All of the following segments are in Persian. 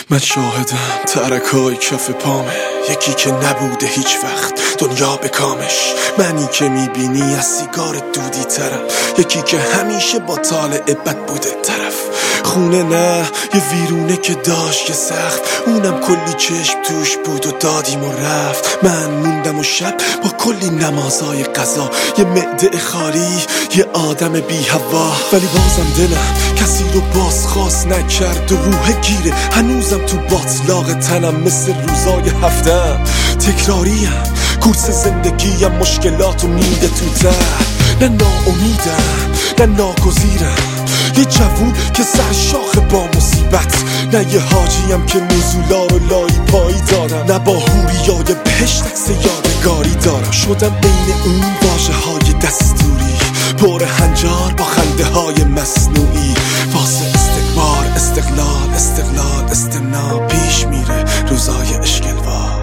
من شاهدم ترکای کف پامه، یکی که نبوده هیچ وقت دنیا به کامش. منی که میبینی از سیگار دودی طرف، یکی که همیشه با طالع بد بوده طرف. خونه نه یه ویرونه که داشت یه سقف، اونم کلی چشم توش بود و دادیم و رفت. من موندم و شب با کلی نمازای قضا، یه معده خالی یه آدم بی هوا. ولی بازم دلم کسی رو بازخواست نکرد و روح گیره هنوزم تو باطلاق تنم، مثل روزای هفتم تکراریم. کورس زندگیم مشکلاتو میده تو در، نه ناامیدم نه ناگزیرم. یه جوون که سر شاخ با مصیبت، نه یه حاجیم که نزولا رو لایی پایی دارم، نه با هوریای بهشت عکس یادگاری دارم. شدم بین اون واژه های دستوری، پر هنجار با خنده های مصنوعی. واسه استکبار استقلال استقلال استنا، پیش میره روزای اشکلوار.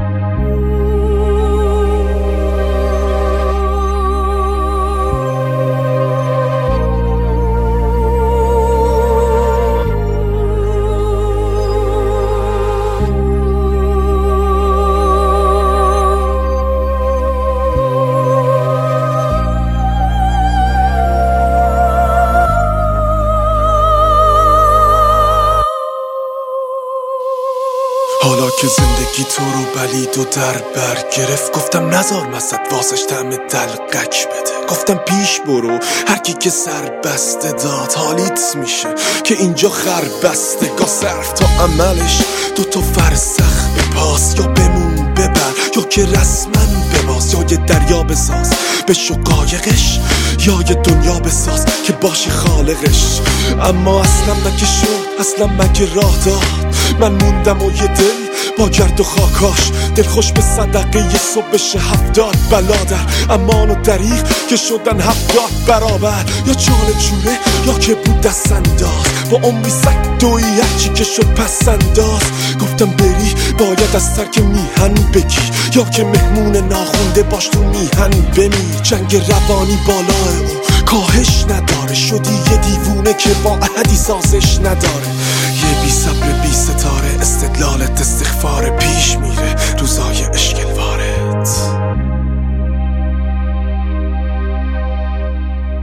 حالا که زندگی تو رو بلید و در بر گرفت، گفتم نزار مزد واسش طعم دلقک بده. گفتم پیش برو هرکی که سر بسته داد، حالیت میشه که اینجا خر بسته گاه صرف تا عملش. دوتا فرسخ به پاس، یا بمون ببر یا که رسما بباز، یا یه دریا بساز بشو قایقش، یا یه دنیا بساز که باشی خالقش. اما اصلا مگه شد، اصلا مگه راه داد؟ من موندم و یه دل با گرد و خاکاش، دل خوش به صدقه یه صبحش 70 بلادر. امان و دریغ که شدن 70 برابر، یا چاله چوله یا که بود دست انداز، با عمری سگ دوی هرچی که شد پس انداز. گفتم بری باید از ترک میهن بگی، یا که مهمون ناخونده باش تو میهن بمی. جنگ روانی بالای او کاهش نداره، شدی یه دیوونه که با احدی سازش نداره. یه بی صبر بی ستاره، استدلالت استغفار، پیش میره روزای اشکلوارت.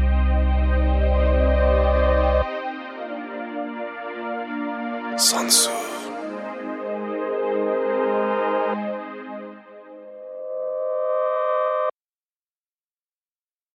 سانسور